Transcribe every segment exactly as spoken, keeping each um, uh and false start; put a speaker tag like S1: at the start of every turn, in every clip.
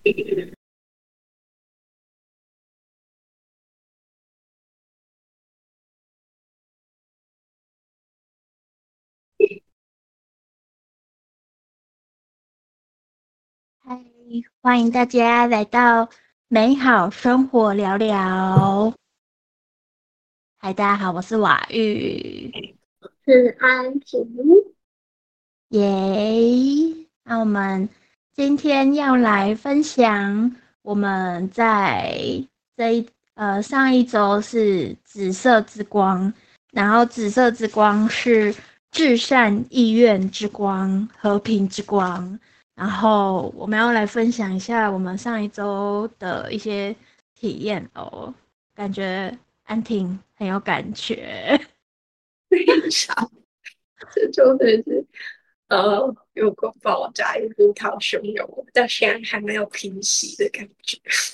S1: 嗨，欢迎大家来到美好生活聊聊。嗨，大家好，我是瓦玉，
S2: 是安平。
S1: 耶。那我们今天要来分享我们在这一呃上一周是紫色之光，然后紫色之光是至善意愿之光、和平之光。然后我们要来分享一下我们上一周的一些体验哦，感觉安婷很有感觉。
S2: 非常，这周真的是呃有个爆炸，有波涛汹涌，到现在还没有平息的感觉。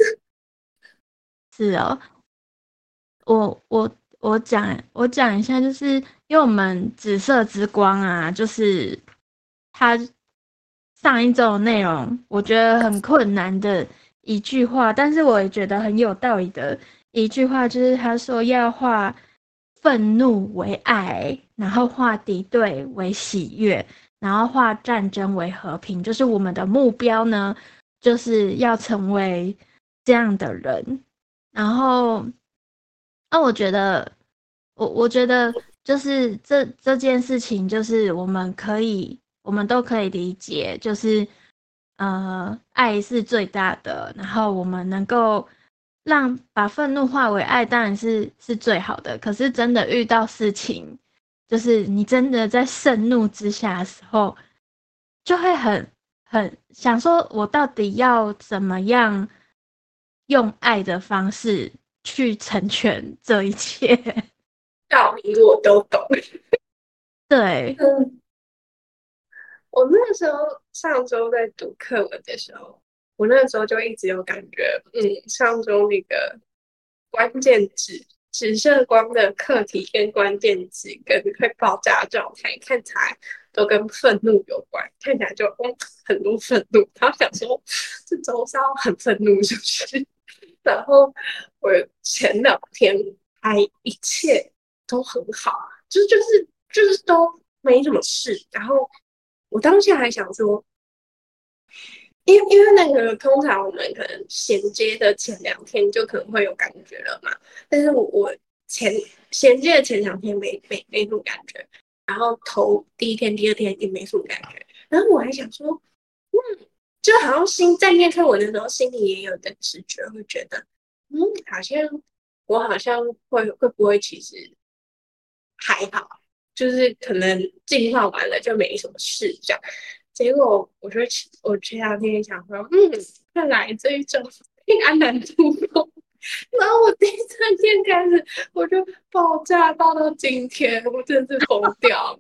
S1: 是哦，我我我讲我讲一下，就是因为我们紫色之光啊，就是它上一周的内容，我觉得很困难的一句话，但是我也觉得很有道理的一句话，就是他说要化愤怒为爱，然后化敌对为喜悦，然后化战争为和平，就是我们的目标呢，就是要成为这样的人。然后，那、我觉得，我我觉得就是这这件事情，就是我们可以，我们都可以理解，就是呃，爱是最大的，然后我们能够让把愤怒化为爱，当然是是最好的。可是真的遇到事情，就是你真的在盛怒之下的时候，就会很很想说，我到底要怎么样用爱的方式去成全这一切？
S2: 道理我都懂。
S1: 对，
S2: 嗯，我那个时候上周在读课文的时候，我那个时候就一直有感觉，嗯，上周那个关键字直射光的课题跟关键字跟会爆炸的状态，看起来都跟愤怒有关，看起来就嗯很多愤怒。然后想说，这周是要很愤怒是不是？然后我前两天还一切都很好，就是就是就是都没什么事。然后我当下还想说，因为因为那个通常我们可能衔接的前两天就可能会有感觉了嘛，但是我我前衔接的前两天没没没什么感觉，然后头第一天第二天也没什么感觉，然后我还想说，嗯，就好像心在念课文的时候，心里也有的直觉，会觉得，嗯，好像我好像会会不会其实还好，就是可能进化完了就没什么事这样。结果我就我前两天想说，嗯，看来这一周平安难度过。然后我第三天开始我就爆炸爆到今天，我真的是疯掉。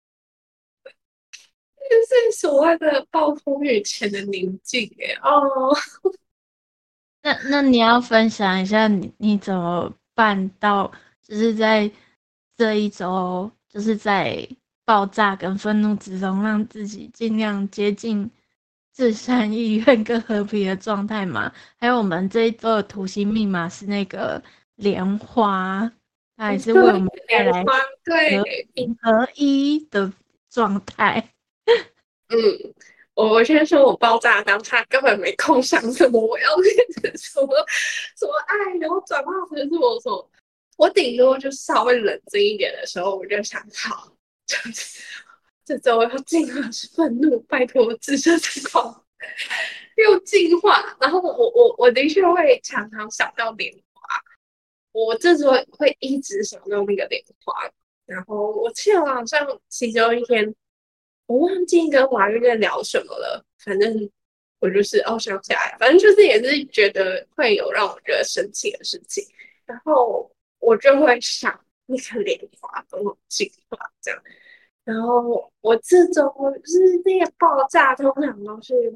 S2: 就是所谓的暴风雨前的宁静哎哦。
S1: 那那你要分享一下你你怎么办到，就是在这一周，就是在爆炸跟愤怒之中，让自己尽量接近至善意愿跟和平的状态嘛？还有我们这一周的图形密码是那个莲花，它也是为我
S2: 对，
S1: 们带来
S2: 莲花，
S1: 和
S2: 对。
S1: 平合一的状态。
S2: 嗯，我我先说，我爆炸当下根本没空想什么我要变成什么什么爱，然后转化成是我所，我顶多就稍微冷静一点的时候，我就想好，就是这周要尽量是愤怒，拜托自身情况又进化，然后我我我的确会常常想到莲花，我这周会一直想到那个莲花，然后我记得好像其中一天。我忘记跟华玉在聊什么了，反正我就是哦想起来，反正就是也是觉得会有让我觉得生气的事情，然后我就会想那个莲花跟我进化这样，然后我这周就是那个爆炸通常都是，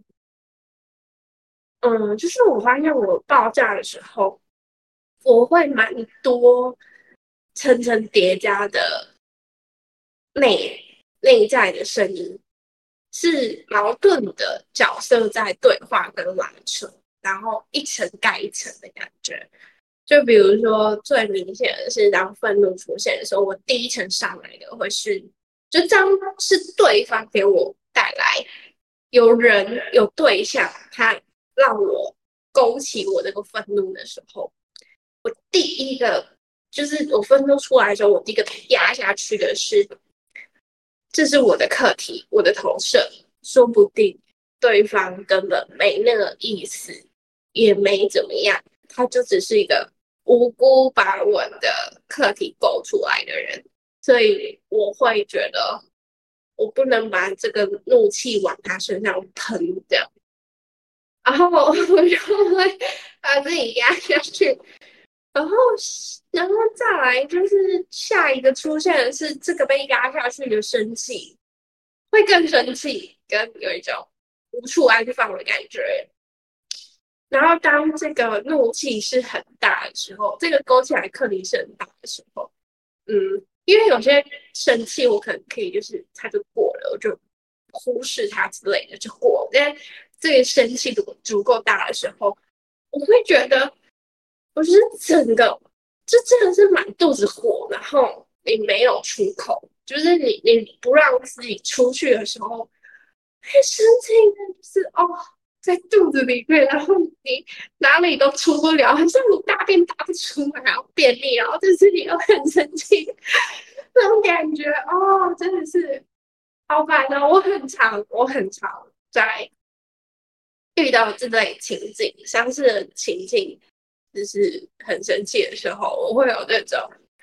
S2: 嗯，就是我发现我爆炸的时候，我会蛮多层层叠加的内内在的声音，是矛盾的角色在对话跟拉扯。 然后一层盖一层的感觉。就比如说最明显的是当愤怒出现的时候，我第一层上来的会是，就这样是对方给我带来有人有对象，他让我勾起我这个愤怒的时候，我第一个就是我愤怒出来的时候，我第一个压下去的是，这是我的课题，我的投射，说不定对方根本没那个意思，也没怎么样，他就只是一个无辜把我的课题勾出来的人，所以我会觉得我不能把这个怒气往他身上喷掉，然后我就会把自己压下去，然后然后再来就是下一个出现的是这个被压下去的生气，会更生气，跟有一种无处安放的感觉。然后当这个怒气是很大的时候，这个勾起来课题是很大的时候，嗯，因为有些生气我可能可以就是它就过了，我就忽视它之类的就过了。但这个生气如果足够大的时候，我会觉得我是整个这真的是满肚子火，然后你没有出口，就是你你不让自己出去的时候，会生气的就是哦。在肚子里面，然后你哪里都出不了，好像你大便大不出来，然后便秘，然后就是你又很生气，那种感觉哦，真的是好烦哦！我很常，我很常在遇到这类情境、相似的情境，就是很生气的时候，我会有那种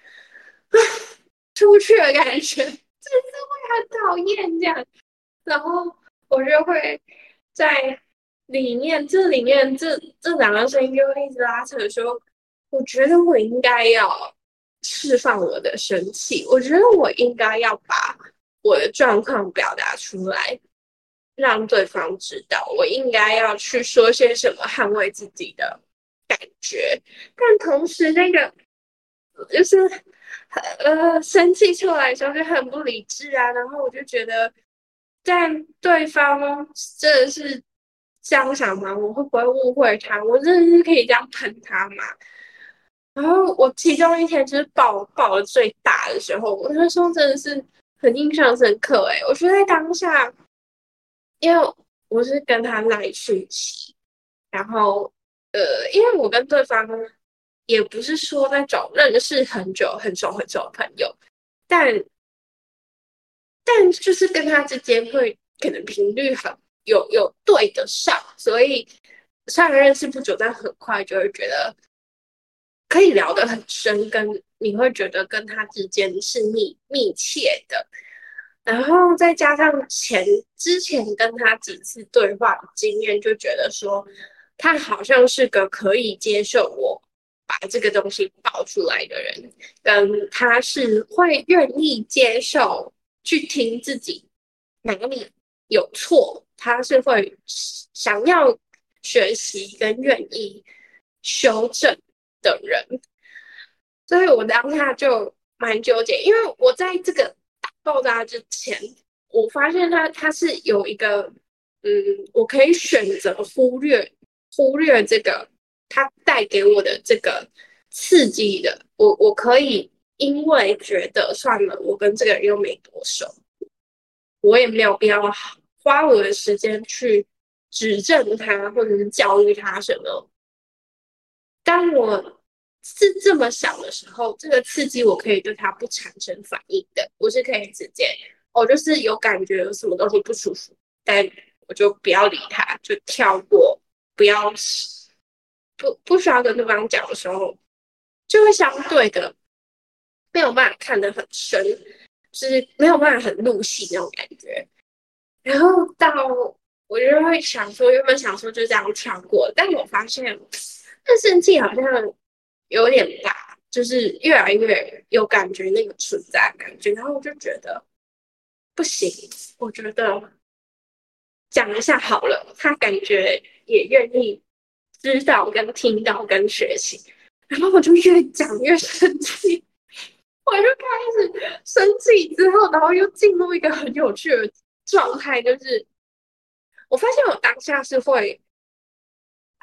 S2: 出不去的感觉，真是会很讨厌这样，然后我就会在。里面这里面这这两个声音就会一直拉扯说，我觉得我应该要释放我的生气，我觉得我应该要把我的状况表达出来，让对方知道，我应该要去说些什么捍卫自己的感觉，但同时那个就是呃生气出来的时候就很不理智啊，然后我就觉得，但对方真的是。这样想吗？我会不会误会他？我真的是可以这样喷他吗？然后我其中一天就是爆爆的最大的时候，我那时候真的是很印象深刻诶、欸、我觉得在当下，因为我是跟他赖讯息，然后呃，因为我跟对方也不是说那种认识很久、很熟很熟的朋友，但但就是跟他之间会可能频率很。有有对得上，所以虽然认识不久，但很快就会觉得可以聊得很深，跟你会觉得跟他之间是密密切的。然后再加上前之前跟他几次对话的经验，就觉得说他好像是个可以接受我把这个东西爆出来的人，跟他是会愿意接受去听自己哪里有错。他是会想要学习跟愿意修正的人，所以我当下就蛮纠结，因为我在这个大爆炸之前，我发现他他是有一个，嗯，我可以选择忽略忽略这个他带给我的这个刺激的，我我可以因为觉得算了，我跟这个人又没多熟，我也没有必要花我的时间去指正他或者是教育他什么。当我是这么想的时候，这个刺激我可以对他不产生反应的，我是可以直接，我就是有感觉有什么东西不舒服，但我就不要理他，就跳过，不要不不需要跟对方讲的时候，就会相对的没有办法看得很深，就是没有办法很入戏那种感觉。然后到我就会想说，原本想说就这样跳过，但我发现那生气好像有点大，就是越来越有感觉那个存在的感觉，然后我就觉得不行，我觉得讲一下好了，他感觉也愿意知道跟听到跟学习，然后我就越讲越生气，我就开始生气之后，然后又进入一个很有趣的状态，就是我发现我当下是会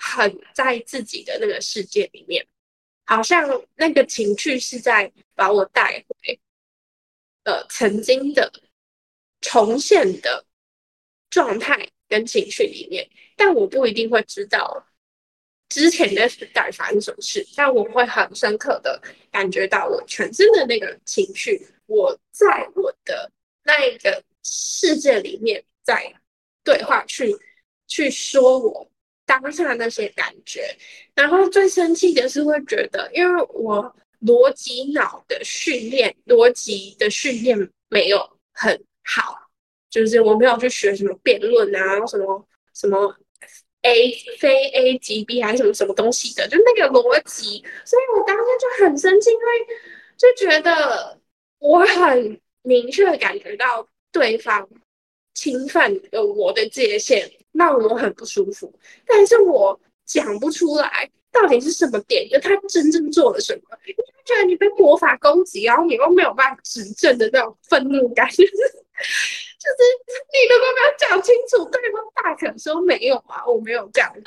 S2: 很在自己的那个世界里面，好像那个情绪是在把我带回呃曾经的重现的状态跟情绪里面，但我不一定会知道之前的到底发生什么事，但我会很深刻的感觉到我全身的那个情绪，我在我的那一个世界里面在对话去去说我当下那些感觉。然后最生气的是会觉得，因为我逻辑脑的训练，逻辑的训练没有很好，就是我没有去学什么辩论啊，什么什么 A 非 A 即 B 还是什么什么东西的，就那个逻辑，所以我当时就很生气，因为就觉得我很明确的感觉到对方侵犯了我的界限，让我很不舒服，但是我讲不出来到底是什么点，就他真正做了什么，你就觉得你被魔法攻击，然后你又没有办法指证的那种愤怒感，就是就是你如果没有讲清楚，对方大可说没有啊，我没有这样子。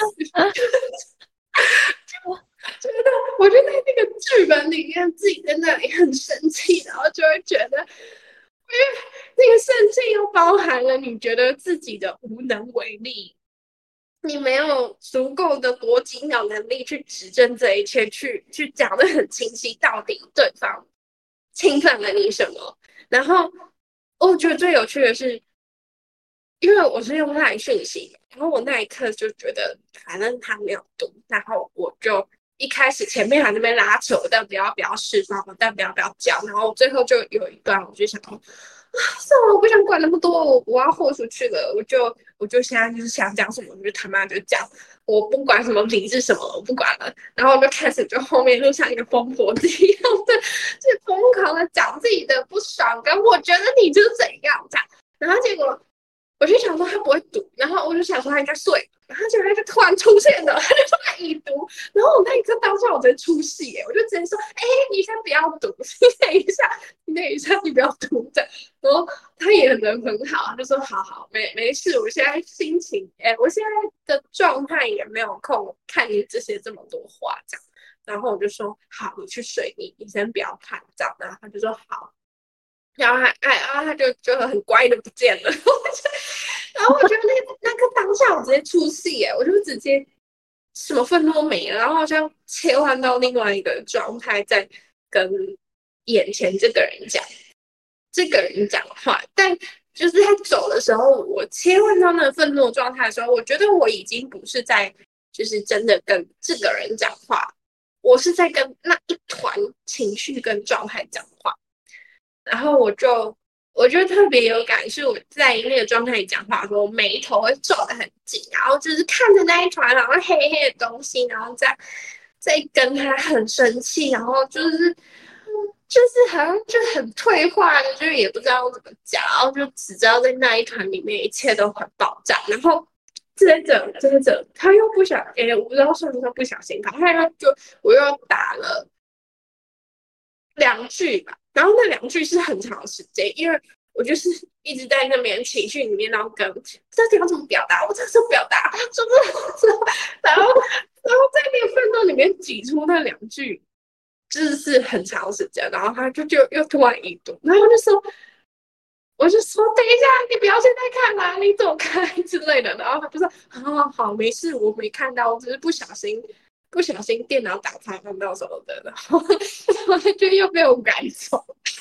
S2: 觉得我就在那个剧本里面自己在那里很生气，然后就会觉得，因为那个生气又包含了你觉得自己的无能为力，你没有足够的逻辑脑能力去指证这一切，去去讲得很清晰，到底对方侵犯了你什么。然后我觉得最有趣的是，因为我是用赖讯息，然后我那一刻就觉得反正他没有读，然后我就一开始前面还在那边拉扯，但不要不要释放，但不要不要讲，然后最后就有一段我就想说啊，算了，我不想管那么多，我我要豁出去了，我就我就现在就是想讲什么我就他妈就讲，我不管什么理是什么，我不管了。然后我就开始就后面就像一个疯婆子一样的，就疯狂的讲自己的不爽，跟我觉得你就是怎样这样。然后结果我就想说他不会读，然后我就想说他应该睡了，然后结果他就突然出现了，他就说他已读，然后我那一刻当下我直接出戏耶，我就直接说，哎、欸，你先不要读，你等一下，你等一下，你不要读的。然后他也人很好，他就说好好，没没事，我现在心情，哎、欸，我现在的状态也没有空看你这些这么多话这样。然后我就说好，你去睡，你你先不要看这样。然后他就说好。然后他，哎，然后他就就很乖的不见了。然后我觉得那那个当下我直接出戏耶，我就直接什么愤怒都没了，然后好像切换到另外一个状态，在跟眼前这个人讲这个人讲话。但就是他走的时候，我切换到那个愤怒状态的时候，我觉得我已经不是在就是真的跟这个人讲话，我是在跟那一团情绪跟状态讲话。然后我就我就特别有感，是我在那个状态里讲话的时候，眉头会皱得很紧，然后就是看着那一团然后黑黑的东西，然后再再跟他很生气，然后就是就是好像就很退化的，就是也不知道怎么讲，然后就只知道在那一团里面一切都很爆炸，然后接着接着他又不小，哎，我不知道是不是不小心，他他就我又打了两句吧。然后那两句是很长的时间，因为我就是一直在那边情绪里面，然后跟不知道要怎么表达，我真的是表达，就是然后然后在那个奋斗里面挤出那两句，就是很长时间，然后他就就又突然一读，然后我就说，我就说等一下，你不要现在看啦、啊，你走开之类的，然后他就说好好没事，我没看到，我只是不小心。不小心电脑打开看到什么的，然后然后就又被我赶走。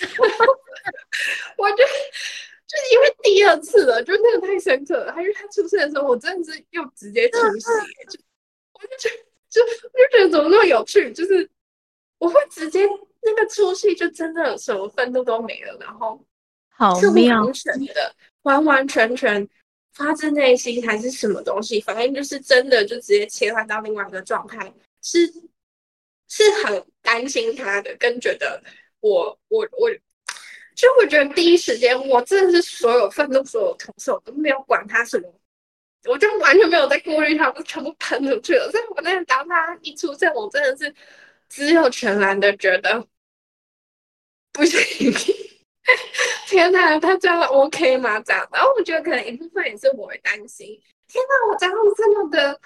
S2: 我就就是因为第二次了，就那个太深刻了。他因为他出现的时候，我真的是又直接出戏，就我就觉得就我就觉得怎么那么有趣，就是我会直接那个出戏就真的什么愤怒都没了，然后是
S1: 好妙，
S2: 完全的完完全全。发自内心还是什么东西，反正就是真的就直接切换到另外一个状态，是是很担心他的，跟觉得我我我，就我觉得第一时间我真的是所有愤怒所有同事我都没有管他什么，我就完全没有在顾虑他，我全部喷出去了。所以我那天当他一出现，我真的是只有全然的觉得不行。天哪，他这样 OK 吗？这样，然后我觉得可能一部分也是我会担心。天哪，我这样这么的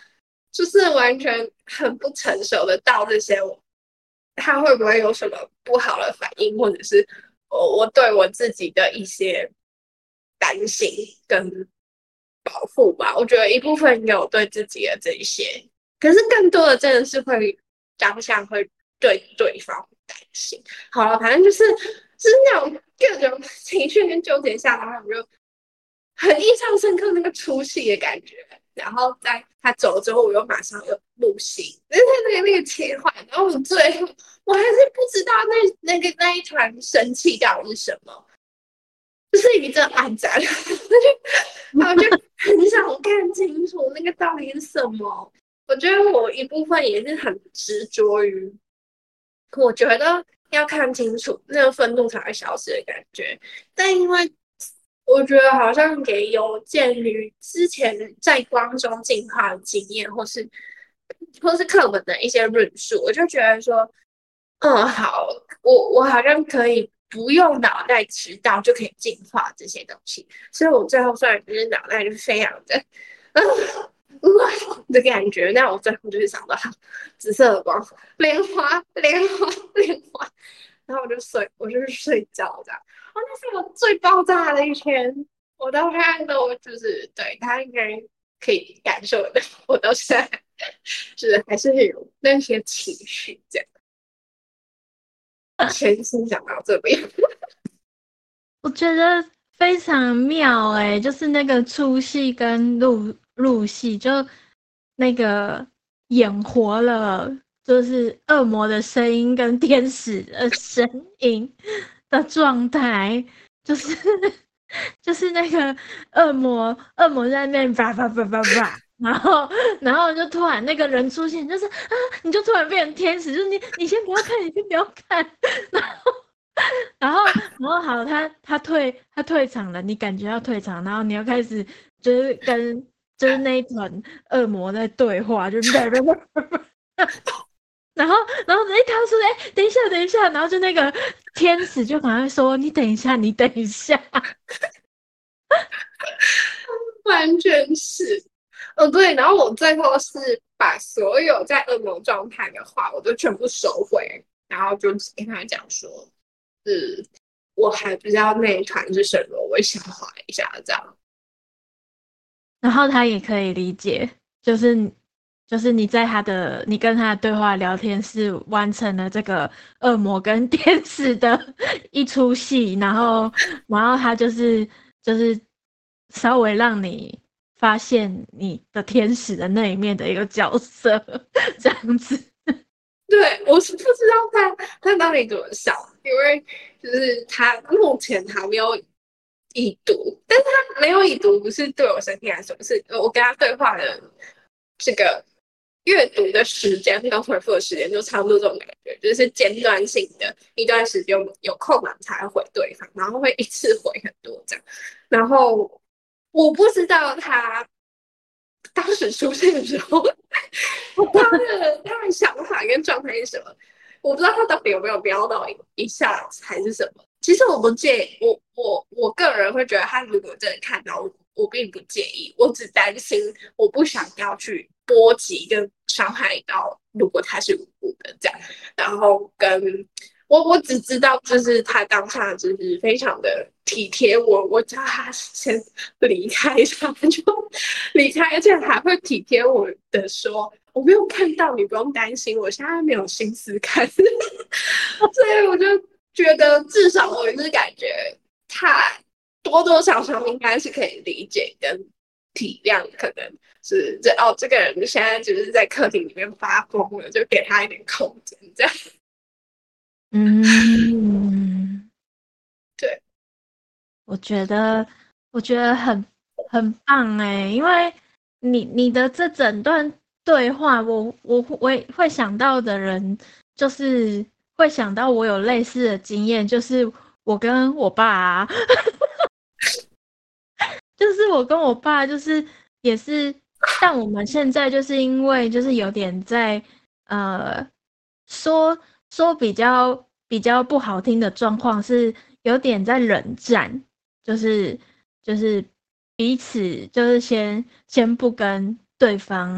S2: 就是完全很不成熟的到这些，他会不会有什么不好的反应，或者是我我对我自己的一些担心跟保护吧？我觉得一部分有对自己的这一些，可是更多的真的是会当下会对对方担心。好了，反正就是就是那种各种情绪跟纠结下，然后我就很印象深刻那个出戏的感觉。然后在他走了之后，我又马上又入戏，那那个那个切换，然后我最后我还是不知道那那个那一团生气到底是什么，就是一阵暗战，然后就很想看清楚那个到底是什么。我觉得我一部分也是很执着于，我觉得要看清楚那个愤怒才会消失的感觉，但因为我觉得好像也有鉴于之前在光中进化的经验，或是或是课本的一些论述，我就觉得说，嗯，好，我我好像可以不用脑袋知道就可以进化这些东西，所以我最后虽然就是脑袋就是非常的，嗯，哇的感觉，那我最后就是想到紫色的光，莲花，莲花，莲花，然后我就睡，我就是睡觉这样。哦，那是我最爆炸的一天，我到现在都就是对他应该可以感受的，我到现在就是还是有那些情绪这样。先先讲到这边，
S1: 我觉得非常妙哎、欸，就是那个出戏跟入入戏，就那个演活了，就是恶魔的声音跟天使的声音的状态，就是就是那个恶魔恶魔在那边叭叭叭叭叭。然后，然后就突然那个人出现，就是啊，你就突然变成天使，就是你，你先不要看，你先不要看，然后然后，然后好，他他退他退场了，你感觉要退场，然后你要开始就是跟就是那一团恶魔在对话，就然后然后哎，他说哎，等一下等一下，然后就那个天使就赶快说你等一下，你等一下，
S2: 完全是。哦，对，然后我最后是把所有在恶魔状态的话，我都全部收回，然后就跟他讲说，嗯，我还不知道那一团是什么，我想画一下这样。
S1: 然后他也可以理解，就是就是你在他的你跟他的对话聊天是完成了这个恶魔跟天使的一出戏，然后然后他就是就是稍微让你发现你的天使的那一面的一个角色，这样子。
S2: 对，我是不知道他他到底怎么想，因为就是他目前还没有已读，但是他没有已读不是对我身体来说，是我跟他对话的这个阅读的时间跟回复的时间就差不多这种感觉，就是间断性的一段时间有空档才会回对方，然后会一次回很多这样，然后我不知道他当时出现的时候，他的他的想法跟状态是什么？我不知道他到底有没有飙到一下还是什么。其实我不介意，我我我个人会觉得，他如果真的看到我，我并不介意，我只担心我不想要去波及跟伤害到，如果他是无辜的这样，然后跟我我只知道，就是他当下就是非常的体贴我，我叫他先离开，他就离开，而且还会体贴我的说，我没有看到，你不用担心，我现在没有心思看，所以我就觉得至少我是感觉他多多少少应该是可以理解跟体谅，可能是这哦，这个人现在就是在客厅里面发疯了，就给他一点空间，这样。
S1: 嗯，
S2: 对，
S1: 我觉得我觉得很很棒哎，因为你你的这整段对话，我我我会想到的人，就是会想到我有类似的经验，就是我跟我爸啊，就是我跟我爸，就是也是，但我们现在就是因为就是有点在呃说说比较比较不好听的状况是有点在冷战，就是就是彼此就是先先不跟对方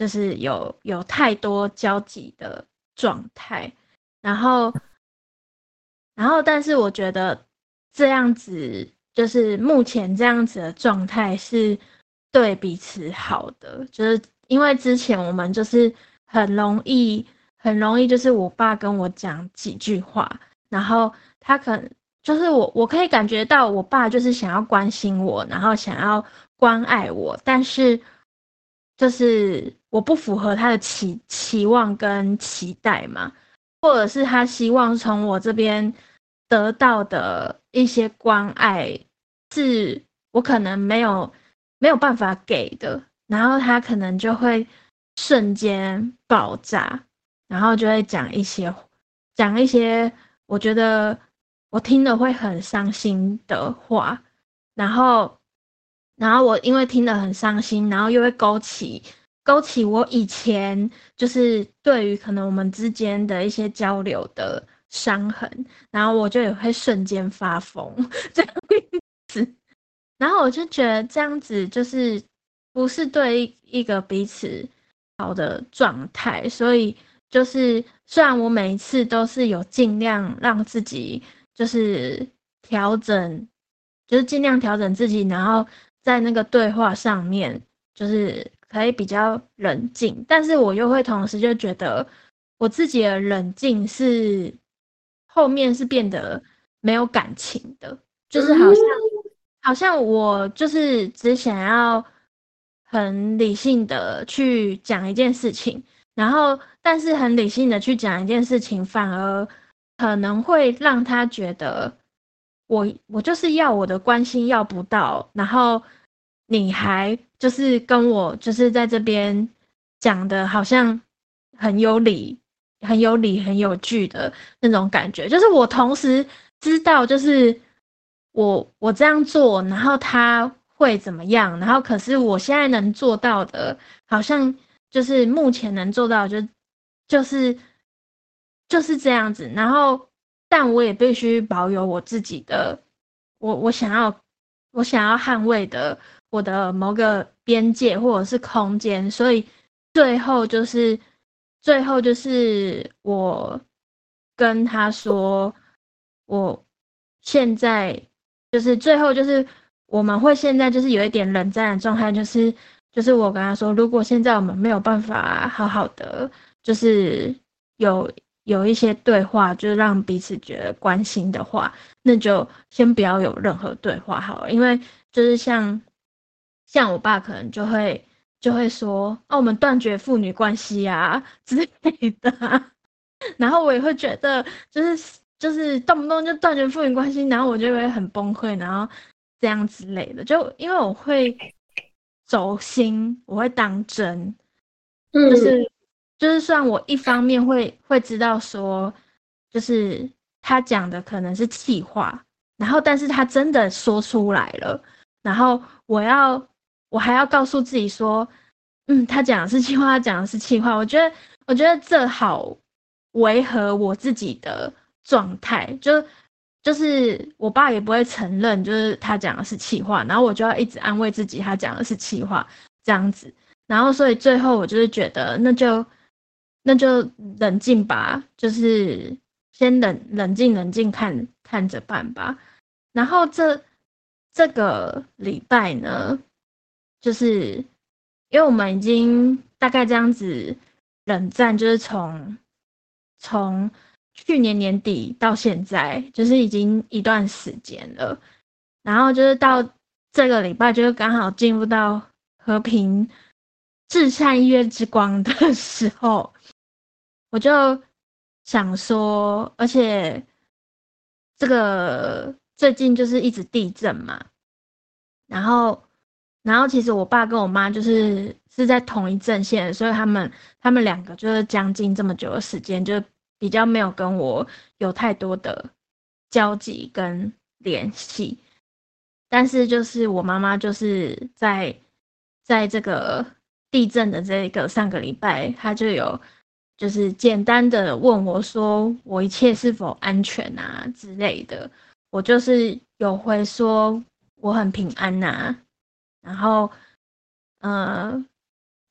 S1: 就是有有太多交集的状态，然后然后但是我觉得这样子就是目前这样子的状态是对彼此好的，就是因为之前我们就是很容易很容易就是我爸跟我讲几句话，然后他可能就是我我可以感觉到我爸就是想要关心我，然后想要关爱我，但是就是我不符合他的期期望跟期待嘛，或者是他希望从我这边得到的一些关爱是我可能没有没有办法给的，然后他可能就会瞬间爆炸，然后就会讲一些讲一些我觉得我听了会很伤心的话，然后然后我因为听得很伤心，然后又会勾起勾起我以前就是对于可能我们之间的一些交流的伤痕，然后我就也会瞬间发疯这样子，然后我就觉得这样子就是不是对一个彼此好的状态，所以就是虽然我每一次都是有尽量让自己就是调整，就是尽量调整自己，然后在那个对话上面就是可以比较冷静，但是我又会同时就觉得我自己的冷静是后面是变得没有感情的，就是好像好像我就是只想要很理性的去讲一件事情，然后但是很理性的去讲一件事情，反而可能会让他觉得我我就是要我的关心要不到，然后你还就是跟我就是在这边讲的好像很有理、很有理、很有据的那种感觉，就是我同时知道就是我我这样做，然后他会怎么样，然后可是我现在能做到的，好像就是目前能做到的就就是就是这样子，然后但我也必须保有我自己的，我我想要我想要捍卫的我的某个边界或者是空间，所以最后就是最后就是我跟他说，我现在就是最后就是我们会现在就是有一点冷战的状态，就是就是我跟他说，如果现在我们没有办法好好的就是有有一些对话，就是让彼此觉得关心的话，那就先不要有任何对话好了，因为就是像像我爸可能就会就会说，哦，我们断绝父女关系啊之类的啊然后我也会觉得，就是就是动不动就断绝父女关系，然后我就会很崩溃，然后这样之类的。就因为我会走心，我会当真，就
S2: 嗯
S1: 是就是虽然我一方面会会知道说，就是他讲的可能是气话，然后但是他真的说出来了，然后我要我还要告诉自己说，嗯，他讲的是气话，他讲的是气话，我觉得我觉得这好违和我自己的状态，就就是我爸也不会承认，就是他讲的是气话，然后我就要一直安慰自己，他讲的是气话这样子。然后所以最后我就是觉得那就那就冷静吧，就是先冷冷静冷静看看着办吧。然后这这个礼拜呢，就是因为我们已经大概这样子冷战，就是从从去年年底到现在，就是已经一段时间了。然后就是到这个礼拜，就是刚好进入到和平至善月之光的时候，我就想说，而且这个最近就是一直地震嘛，然后然后其实我爸跟我妈就是是在同一阵线，所以他们他们两个就是将近这么久的时间，就比较没有跟我有太多的交集跟联系。但是就是我妈妈就是在在这个地震的这个上个礼拜，她就有就是简单的问我说我一切是否安全啊之类的，我就是有回说我很平安呐、然后呃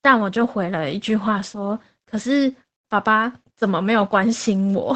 S1: 但我就回了一句话说，可是爸爸怎么没有关心我？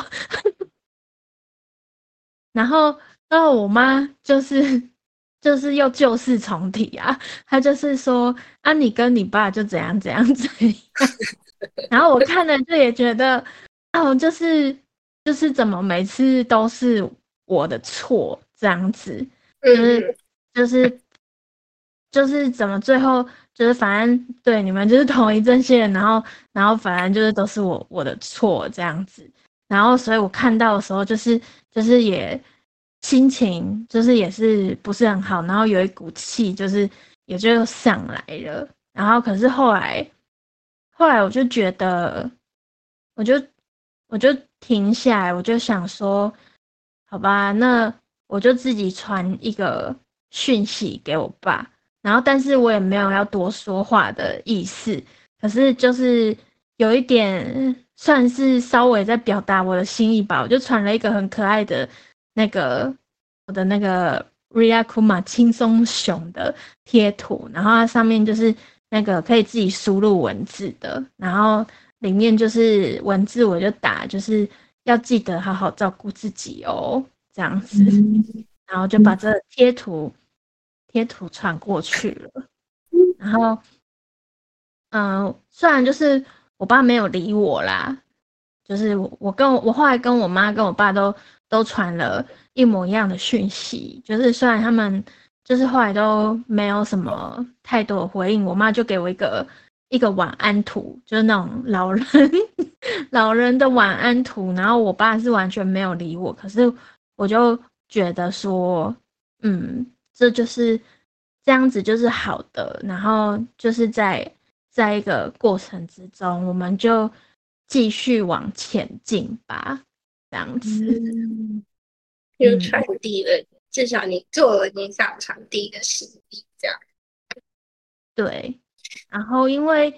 S1: 然后，然后我妈就是就是又旧事重提啊，她就是说啊，你跟你爸就怎样怎样怎样。然后我看了就也觉得，哦，就是就是怎么每次都是我的错这样子，就是就是就是怎么最后就是反正对你们就是同一阵线，然后然后反正就是都是我我的错这样子。然后所以我看到的时候就是就是也心情就是也是不是很好，然后有一股气就是也就上来了。然后可是后来后来我就觉得，我就我就停下来，我就想说，好吧，那我就自己传一个讯息给我爸，然后但是我也没有要多说话的意思，可是就是有一点算是稍微在表达我的心意吧，我就传了一个很可爱的那个我的那个 Ryakuma 轻松熊的贴图，然后它上面就是那个可以自己输入文字的，然后里面就是文字我就打就是要记得好好照顾自己哦，这样子，然后就把这贴图贴图传过去了，然后嗯、呃，虽然就是我爸没有理我啦，就是我我跟我我后来跟我妈跟我爸都都传了一模一样的讯息，就是虽然他们就是后来都没有什么太多的回应，我妈就给我一个一个晚安图，就是那种老人老人的晚安图，然后我爸是完全没有理我，可是我就觉得说，嗯，这就是这样子就是好的，然后就是在在一个过程之中，我们就继续往前进吧，这样子。
S2: 嗯，就
S1: 嗯，
S2: 传递了，至少你做了你想传递的心意，这样。
S1: 对。然后因为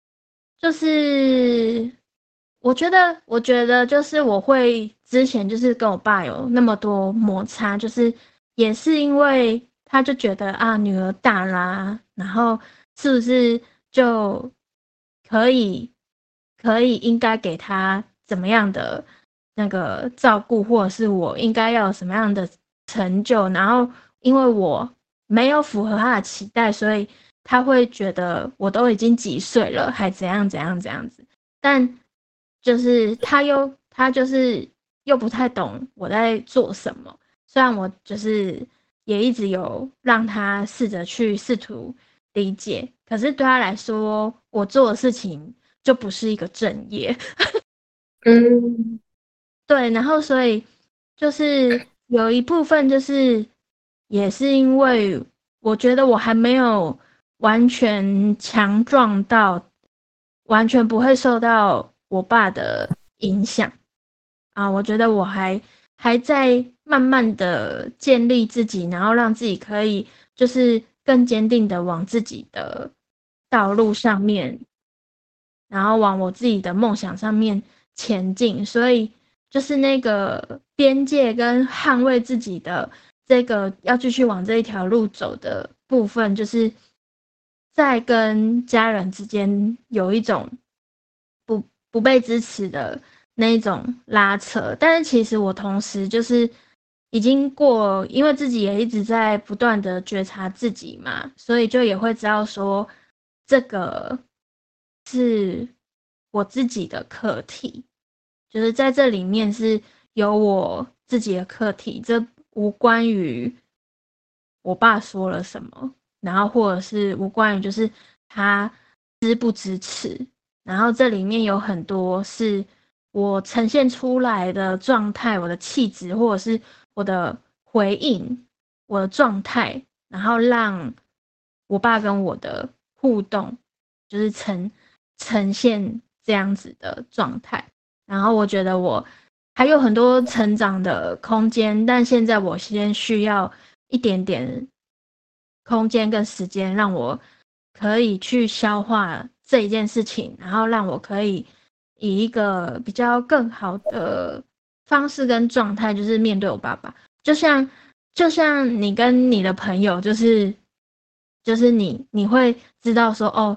S1: 就是我觉得，我觉得就是我会之前就是跟我爸有那么多摩擦，就是也是因为他就觉得啊女儿大啦，然后是不是就可以可以应该给他怎么样的那个照顾，或者是我应该要有什么样的成就，然后因为我没有符合他的期待，所以他会觉得我都已经几岁了，还怎样怎样怎样子。但就是他又他就是又不太懂我在做什么，虽然我就是也一直有让他试着去试图理解，可是对他来说，我做的事情就不是一个正业。
S2: 嗯
S1: 对，然后所以就是有一部分就是也是因为我觉得我还没有完全强壮到完全不会受到我爸的影响啊，我觉得我还还在慢慢的建立自己，然后让自己可以就是更坚定的往自己的道路上面，然后往我自己的梦想上面前进，所以就是那个边界跟捍卫自己的这个要继续往这一条路走的部分，就是在跟家人之间有一种不不被支持的那一种拉扯，但是其实我同时就是已经过，因为自己也一直在不断的觉察自己嘛，所以就也会知道说这个是我自己的课题，就是在这里面是有我自己的课题，这无关于我爸说了什么，然后或者是无关于就是他支不支持，然后这里面有很多是我呈现出来的状态，我的气质，或者是我的回应，我的状态，然后让我爸跟我的互动，就是呈呈现这样子的状态。然后我觉得我还有很多成长的空间，但现在我先需要一点点空间跟时间，让我可以去消化这一件事情，然后让我可以以一个比较更好的方式跟状态，就是面对我爸爸。就像就像你跟你的朋友，就是就是你你会知道说，哦，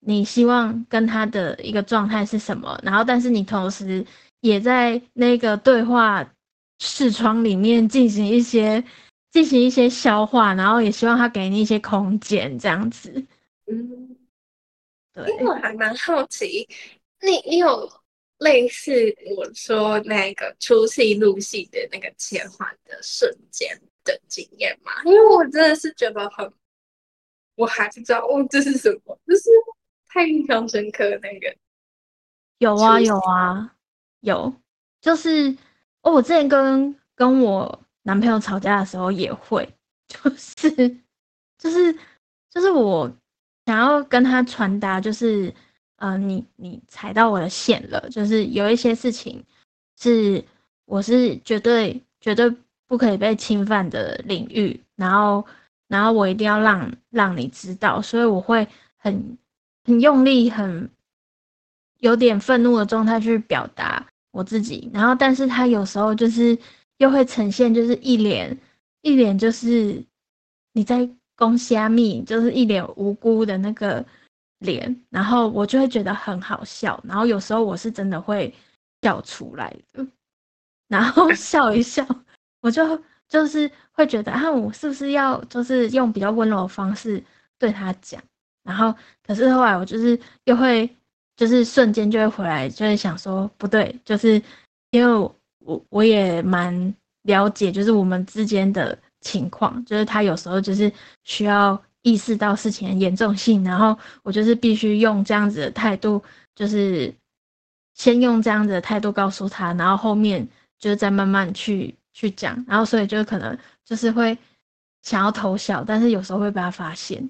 S1: 你希望跟他的一个状态是什么，然后但是你同时也在那个对话视窗里面进行一些进行一些消化，然后也希望他给你一些空间，这样子。
S2: 嗯，
S1: 对，
S2: 因为我还蛮好奇，你你有类似我说那个出戏入戏的那个切换的瞬间的经验吗？因为我真的是觉得很，我还不知道哦这是什么，就是太印象深刻的那个
S1: 有啊有
S2: 出戏。
S1: 啊有，就是哦，我之前跟跟我男朋友吵架的时候也会，就是就是就是我想要跟他传达，就是呃，你你踩到我的线了，就是有一些事情是我是绝对绝对不可以被侵犯的领域，然后然后我一定要让让你知道，所以我会很很用力，很有点愤怒的状态去表达我自己，然后但是他有时候就是又会呈现就是一脸一脸就是你在攻虾米，就是一脸无辜的那个脸，然后我就会觉得很好笑，然后有时候我是真的会笑出来的，然后笑一笑，我就就是会觉得啊，我是不是要就是用比较温柔的方式对他讲，然后可是后来我就是又会就是瞬间就会回来，就会想说不对，就是因为我我也蛮了解，就是我们之间的情况，就是他有时候就是需要意识到事情的严重性，然后我就是必须用这样子的态度，就是先用这样子的态度告诉他，然后后面就是再慢慢去去讲，然后所以就可能就是会想要偷笑，但是有时候会被他发现，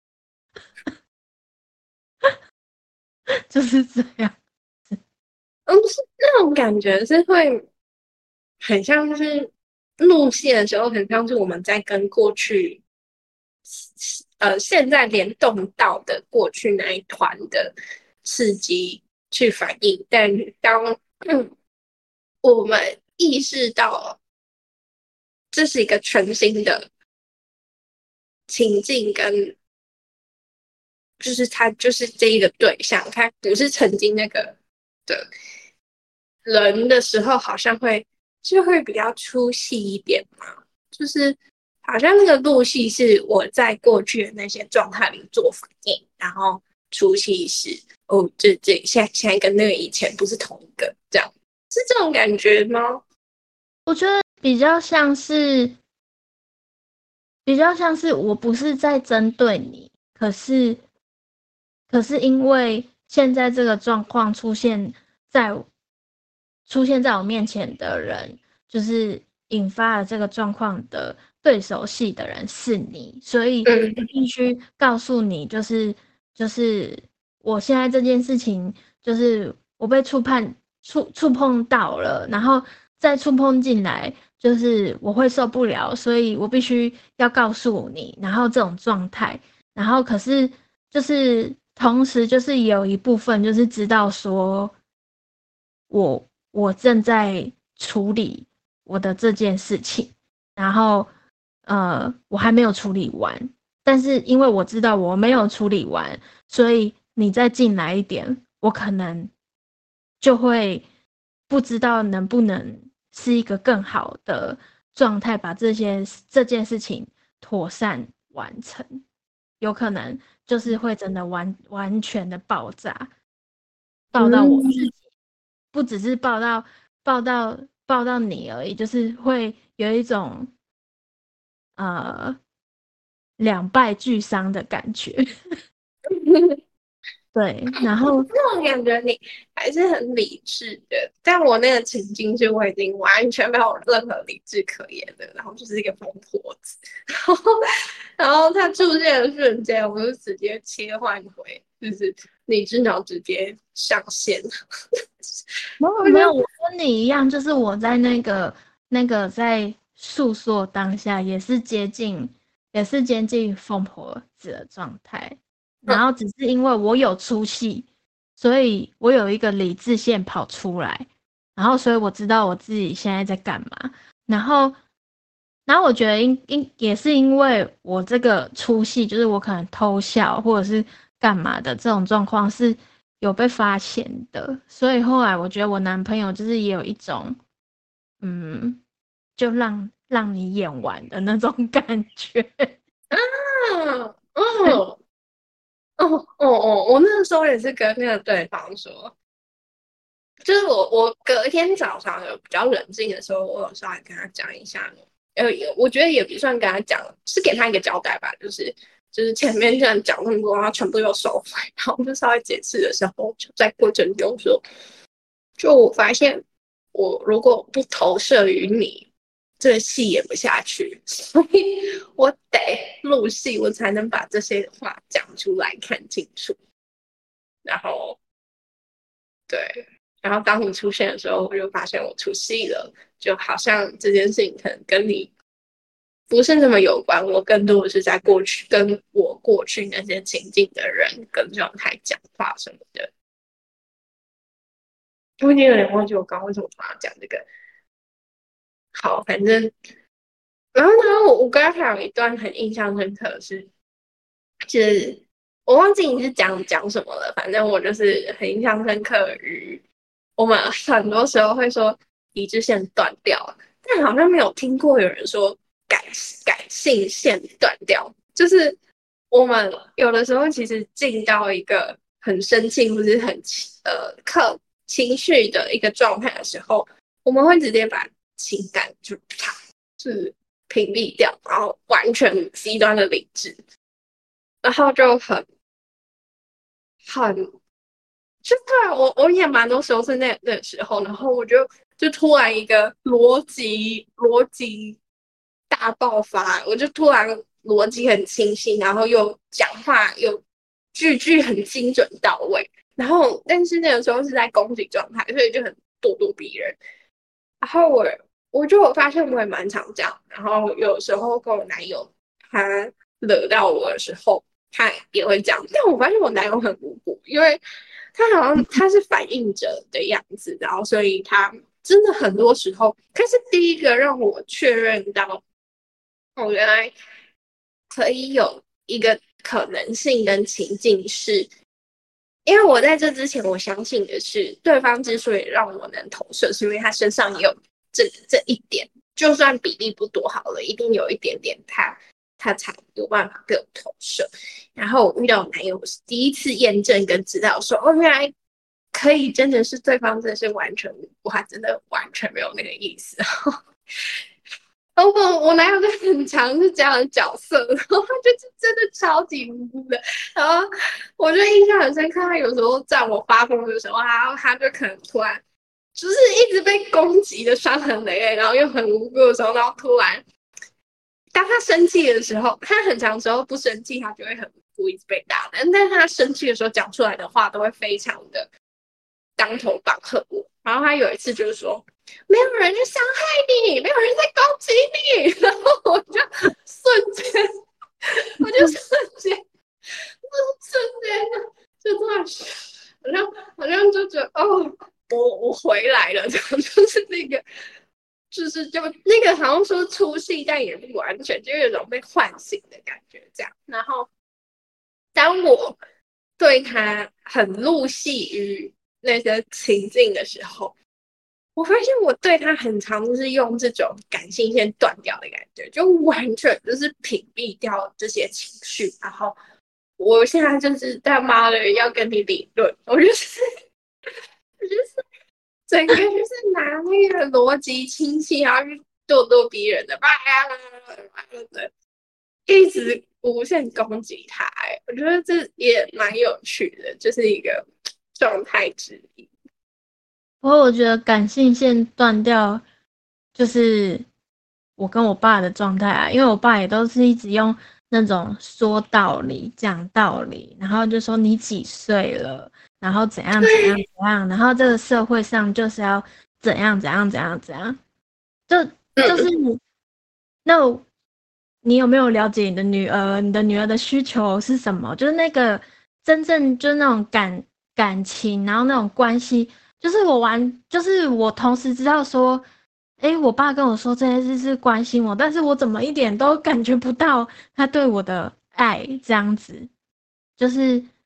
S1: 就是这样。
S2: 嗯，是那种感觉是会很像是录戏的时候，很像是我们在跟过去呃现在联动到的过去那一团的刺激去反应，但当嗯我们意识到这是一个全新的情境跟。就是他就是这一个对象，他不是曾经那个的人的时候，好像会就会比较出戏一点嘛。就是好像那个入戏是我在过去的那些状态里做反应，然后出戏是哦，这这现在现在跟那个以前不是同一个，这样是这种感觉吗？
S1: 我觉得比较像是比较像是我不是在针对你，可是可是因为现在这个状况出现在出现在我面前的人，就是引发了这个状况的对手戏的人是你，所以
S2: 嗯
S1: 我必须告诉你，就是就是我现在这件事情，就是我被触碰触触碰到了，然后再触碰进来，就是我会受不了，所以我必须要告诉你，然后这种状态，然后可是就是同时就是有一部分就是知道说。我我正在处理我的这件事情，然后呃我还没有处理完，但是因为我知道我没有处理完，所以你再进来一点，我可能就会不知道能不能是一个更好的状态，把这些这件事情妥善完成，有可能就是会真的完完全的爆炸，爆到我自
S2: 嗯，
S1: 己。不只是报到报到报到你而已，就是会有一种呃两败俱伤的感觉。对，然后
S2: 那种感觉你还是很理智的，但我那个情境是我已经完全没有任何理智可言的，然后就是一个疯婆子，然后然后他出现的瞬间，我就直接切换回，就是理智脑直接上线。
S1: 没有没有，我跟你一样，就是我在那个那个在诉说当下，也是接近也是接近疯婆子的状态，然后只是因为我有出戏，所以我有一个理智线跑出来，然后所以我知道我自己现在在干嘛，然后然后我觉得因因也是因为我这个出戏，就是我可能偷笑或者是干嘛的这种状况是有被发现的，所以后来我觉得我男朋友就是也有一种，嗯，就让让你演完的那种感觉。
S2: 啊，哦哦哦哦，我那个时候也是跟那个对方说，就是我我隔天早上有比较冷静的时候，我有稍微跟他讲一下，呃，我觉得也不算跟他讲，是给他一个交代吧，就是就是前面这样讲那么多，他全部又收回，然后就稍微解释的时候，就在过程中说，就我发现我如果不投射于你，这个戏演不下去，所以我得录戏，我才能把这些话讲出来看清楚。然后，对，然后当你出现的时候，我就发现我出戏了，就好像这件事情可能跟你不是那么有关，我更多的是在过去跟我过去那些情境的人跟状态讲话什么的。我已经有点忘记我刚刚为什么突然讲这个。好，反正，然后呢，我我刚刚还有一段很印象深刻的是，就是我忘记你是讲讲什么了，反正我就是很印象深刻于我们很多时候会说理智线断掉了，但好像没有听过有人说感感性线断掉，就是我们有的时候其实进到一个很生气或是很呃克情绪的一个状态的时候，我们会直接把情感就啪就是屏蔽掉，然后完全极端的理智，然后就很很就对啊，我我也蛮多时候是那那时候，然后我就就突然一个逻辑逻辑大爆发，我就突然逻辑很清晰，然后又讲话又句句很精准到位，然后但是那个时候是在攻击状态，所以就很咄咄逼人。然后我我就我发现我也蛮常这样，然后有时候跟我男友他惹到我的时候，他也会这样，但我发现我男友很无辜，因为他好像他是反应者的样子，然后所以他真的很多时候，他是第一个让我确认到，哦，原来可以有一个可能性跟情境是，因为我在这之前，我相信的是，对方之所以让我能投射，是因为他身上也有这这一点，就算比例不多好了，一定有一点点他他才有办法给我投射。然后我遇到我男友，我是第一次验证跟知道说，哦，原来可以，真的是对方真的是完全无辜，他真的完全没有那个意思。然后我我男友就很常是这样的角色，然后他就是真的超级无辜的。然后我就印象很深刻，他有时候在我发疯的时候，然后他就可能突然就是一直被攻击的伤痕累累，然后又很无辜的时候，然后突然当他生气的时候，他很长时候不生气，他就会很无辜一直被打。但但他生气的时候讲出来的话都会非常的当头棒喝我。然后他有一次就是说，没有人去伤害你，没有人在攻击你，然后我就瞬间，我就瞬间，瞬间就突然，好像好像就觉得哦，我我回来了，这样就是那个，就是就那个好像说出戏，但也不完全，就有种被唤醒的感觉，这样。然后当我对他很入戏于那些情境的时候，我发现我对他很常就是用这种感性线断掉的感觉，就完全就是屏蔽掉这些情绪。然后我现在就是他妈的要跟你理论，我就是我就是整个就是拿那个逻辑清晰，然后去咄咄逼人的，的一直无限攻击他。欸，我觉得这也蛮有趣的，就是一个状态之一。
S1: 不过我觉得感性线断掉，就是我跟我爸的状态啊，因为我爸也都是一直用那种说道理、讲道理，然后就说你几岁了，然后怎样怎样怎样，然后这个社会上就是要怎样怎样怎样怎样，就就是那你有没有了解你的女儿？你的女儿的需求是什么？就是那个真正就是那种感感情，然后那种关系。就是我玩，就是我同时知道说，诶，我爸跟我说这件事是关心我，但是我怎么一点都感觉不到他对我的爱，这样子，就是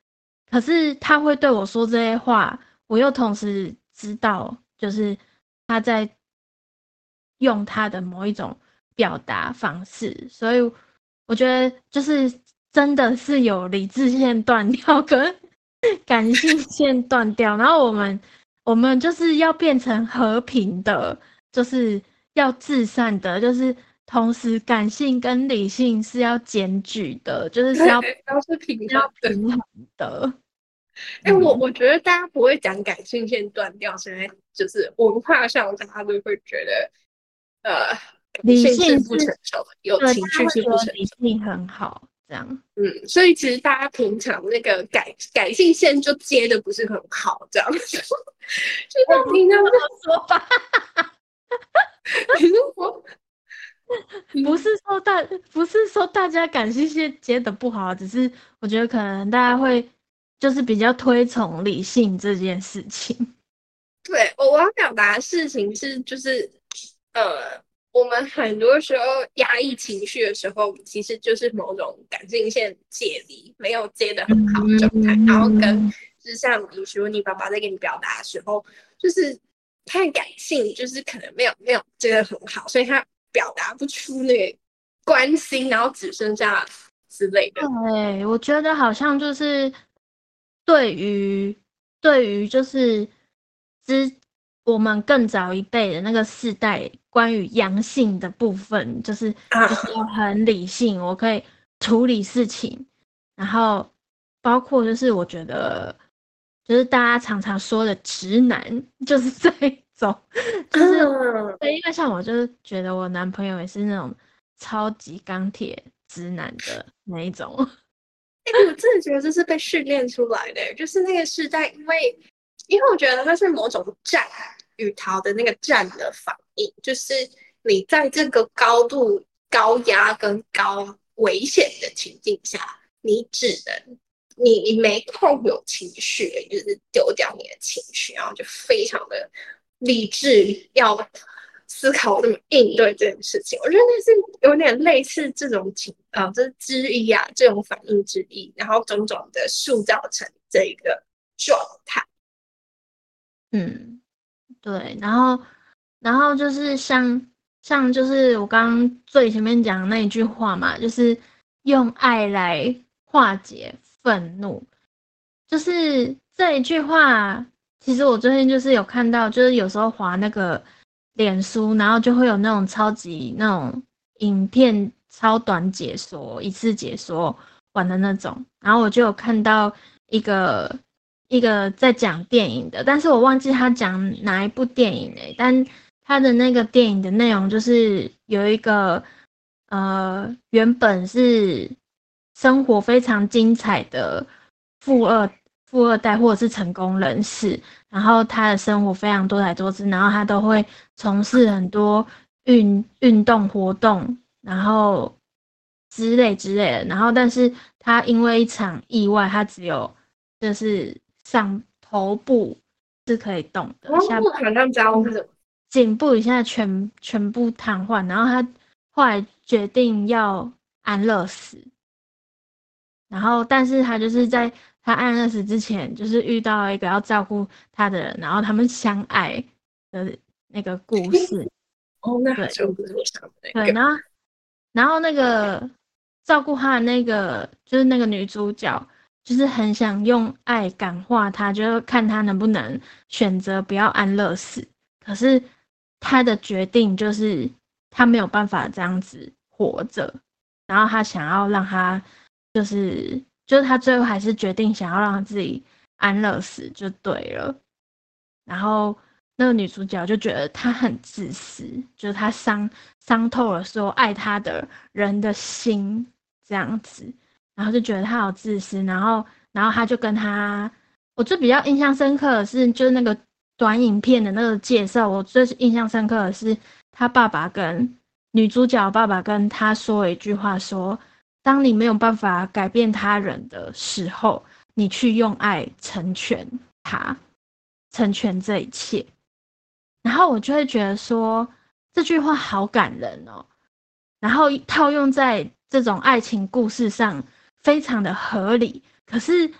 S1: 可是他会对我说这些话，我又同时知道，就是他在用他的某一种表达方式，所以我觉得就是真的是有理智线断掉跟感性线断掉，然后我们我们就是要变成和平的，就是要至善的，就是同时感性跟理性是要兼具的，就是是要
S2: 要是平衡
S1: 要
S2: 的。
S1: 平衡的。
S2: 哎、欸，我
S1: 嗯，
S2: 我觉得大家不会讲感性线断掉，现在就是文化上大家都会觉得，呃，感
S1: 理
S2: 性是
S1: 性是
S2: 不成熟的，有
S1: 对，大
S2: 情绪是
S1: 家会觉得
S2: 不成熟。
S1: 理性很好，这样。
S2: 嗯，所以其实大家平常那个感感性线就接的不是很好，这样，就是
S1: 哎、
S2: 他
S1: 不是这
S2: 平常是，
S1: 么说吧？
S2: 你是我，
S1: 不
S2: 嗯，
S1: 是说大，不是说大家感性线接的不好，只是我觉得可能大家会就是比较推崇理性这件事情。
S2: 对，我我要表达的事情是，就是呃，我们很多时候压抑情绪的时候，其实就是某种感性线解离，没有接的很好的状态。然后跟
S1: 嗯，
S2: 就是像你说你爸爸在跟你表达的时候，就是太感性，就是可能没有没有接的很好，所以他表达不出那个关心，然后只剩下之类的。
S1: 对，我觉得好像就是对于对于就是之我们更早一辈的那个世代，关于阳性的部分，就是就是要
S2: 啊，
S1: 很理性，我可以处理事情，然后包括就是我觉得就是大家常常说的直男，就是这一种，就是
S2: 嗯，
S1: 对，因为像我就是觉得我男朋友也是那种超级钢铁直男的那一种。
S2: 哎、欸，我真的觉得这是被训练出来的，就是那个时代，因为因为我觉得它是某种战与逃的那个战的反应，就是你在这个高度高压跟高危险的情境下，你只能你你没空有情绪，就是丢掉你的情绪，然后就非常的理智，要思考怎么应对这件事情。我觉得那是有点类似这种情啊、呃，这是之一啊，这种反应之一，然后种种的塑造成这一个状态。
S1: 嗯，对，然后然后就是像像就是我刚刚最前面讲的那一句话嘛，就是用爱来化解愤怒，就是这一句话。其实我最近就是有看到，就是有时候滑那个脸书，然后就会有那种超级那种影片超短解说，一次解说完的那种，然后我就有看到一个一个在讲电影的，但是我忘记他讲哪一部电影诶、欸，但他的那个电影的内容就是有一个呃原本是生活非常精彩的富二富二代或者是成功人士，然后他的生活非常多彩多姿，然后他都会从事很多运运动活动，然后之类之类的，然后但是他因为一场意外，他只有就是上头部是可以动的，
S2: 哦，
S1: 下
S2: 我好像知道是什么。
S1: 颈部以下全全部瘫痪，然后他后来决定要安乐死，然后但是他就是在他安乐死之前，就是遇到一个要照顾他的人，然后他们相爱的那个故事。
S2: 哦，那
S1: 对
S2: 就不是我想的那
S1: 对，
S2: 个。
S1: 然后然后那个照顾他的那个就是那个女主角，就是很想用爱感化他，就是看他能不能选择不要安乐死。可是他的决定就是他没有办法这样子活着，然后他想要让他就是就是他最后还是决定想要让他自己安乐死就对了。然后那个女主角就觉得他很自私，就是他伤伤透了所有爱他的人的心，这样子，然后就觉得他好自私，然后然后他就跟他，我最比较印象深刻的是，就是那个短影片的那个介绍，我最印象深刻的是他爸爸跟女主角爸爸跟他说了一句话说，当你没有办法改变他人的时候，你去用爱成全他。成全这一切，然后我就会觉得说这句话好感人哦，然后套用在这种爱情故事上非常的合理。可是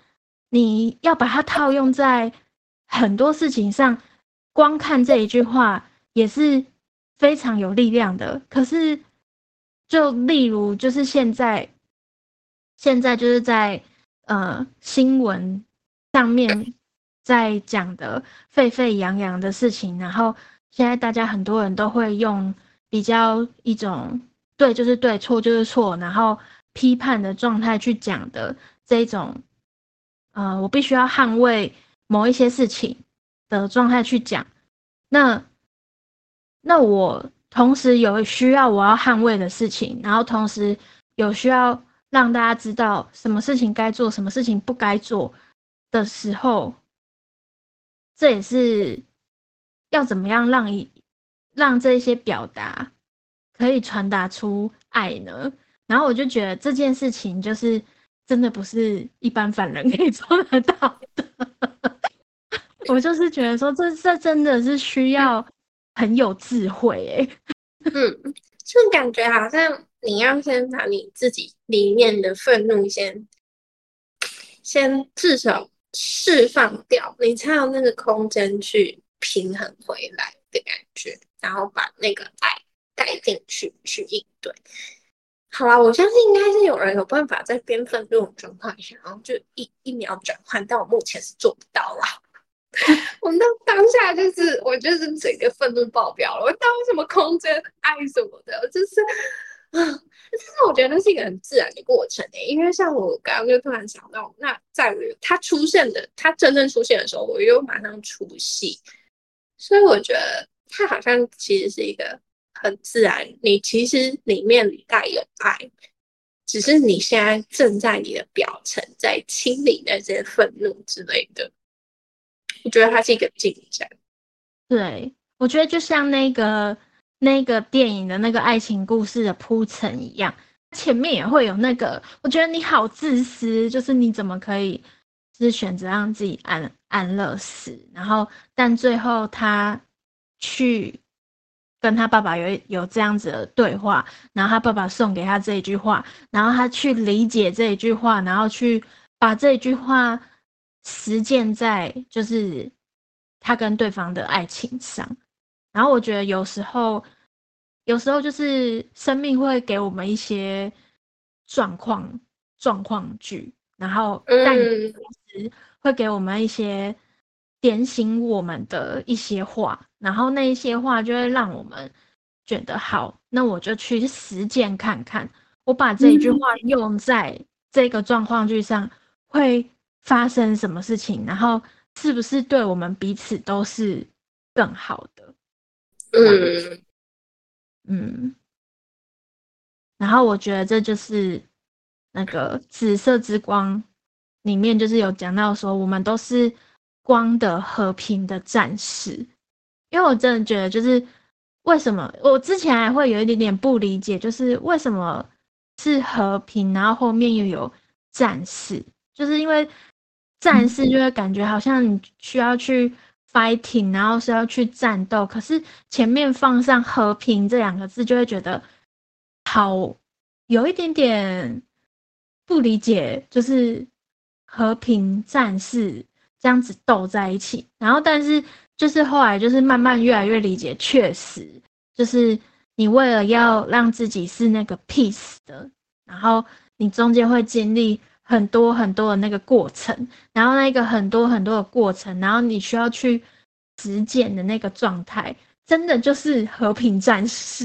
S1: 你要把它套用在很多事情上，光看这一句话也是非常有力量的。可是，就例如就是现在，现在就是在呃新闻上面在讲的沸沸扬扬的事情，然后现在大家很多人都会用比较一种对就是对，错就是错，然后批判的状态去讲的这一种，呃，我必须要捍卫某一些事情的状态去讲。那那我同时有需要我要捍卫的事情，然后同时有需要让大家知道什么事情该做，什么事情不该做的时候，这也是要怎么样让一让这些表达可以传达出爱呢？然后我就觉得这件事情就是真的不是一般凡人可以做得到的。我就是觉得说这这真的是需要很有智慧欸。
S2: 嗯，就感觉好像你要先把你自己里面的愤怒先先至少释放掉，你才有那个空间去平衡回来的感觉，然后把那个爱带进去去应对。好啦，我相信应该是有人有办法在边愤怒的状态下，然后就一一秒转换，但我目前是做不到啦。我那当下就是我就是整个愤怒爆表了，我当什么空间爱什么的，就是啊，但是我觉得那是一个很自然的过程诶，因为像我刚刚就突然想到，那在于他出现的，他真正出现的时候，我又马上出戏，所以我觉得他好像其实是一个很自然，你其实里面里带有爱，只是你现在正在你的表层在清理那些愤怒之类的。我觉得它是一个进展。
S1: 对，我觉得就像那个那个电影的那个爱情故事的铺陈一样，前面也会有那个，我觉得你好自私，就是你怎么可以就是选择让自己安安乐死，然后但最后他去跟他爸爸有有这样子的对话，然后他爸爸送给他这一句话，然后他去理解这一句话，然后去把这一句话实践在就是他跟对方的爱情上。然后我觉得有时候，有时候就是生命会给我们一些状况状况剧，然后但
S2: 嗯
S1: 同时会给我们一些点醒我们的一些话，然后那一些话就会让我们觉得好，那我就去实践看看，我把这一句话
S2: 嗯
S1: 用在这个状况剧上会发生什么事情，然后是不是对我们彼此都是更好的。
S2: 嗯，
S1: 嗯，然后我觉得这就是那个紫色之光里面就是有讲到说，我们都是光的和平的战士。因为我真的觉得，就是为什么我之前还会有一点点不理解，就是为什么是和平，然后后面又有战士，就是因为战士就会感觉好像你需要去 fighting，然后是要去战斗，可是前面放上和平这两个字，就会觉得好有一点点不理解，就是和平战士这样子斗在一起，然后但是就是后来就是慢慢越来越理解，确实就是你为了要让自己是那个 peace 的，然后你中间会经历很多很多的那个过程，然后那个很多很多的过程，然后你需要去实践的那个状态，真的就是和平战士。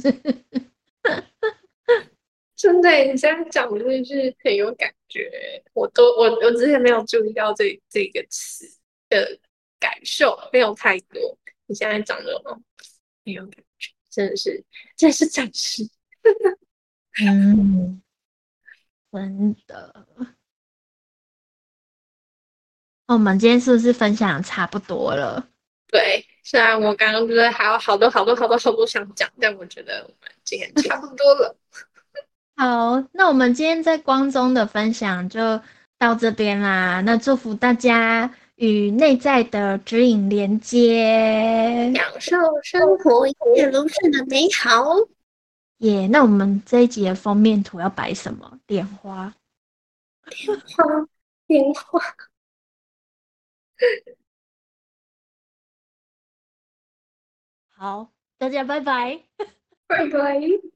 S2: 真的，你现在讲的就是很有感觉，我都我我之前没有注意到这这个词的感受，没有太多。你现在讲的哦，很有感觉，真的是，真的是战士。
S1: 嗯，真的。我们今天是不是分享差不多了？
S2: 对，虽然我刚刚觉得还有好多好多好多好多想讲，但我觉得我们今天差不多了。
S1: 好，那我们今天在光中的分享就到这边啦。那祝福大家与内在的指引连接。
S2: 享受生活，一切都是的美好。
S1: 耶、那我们这一集的封面图要摆什么？莲花。
S2: 花，莲花。
S1: 好，大家拜拜。
S2: 拜拜。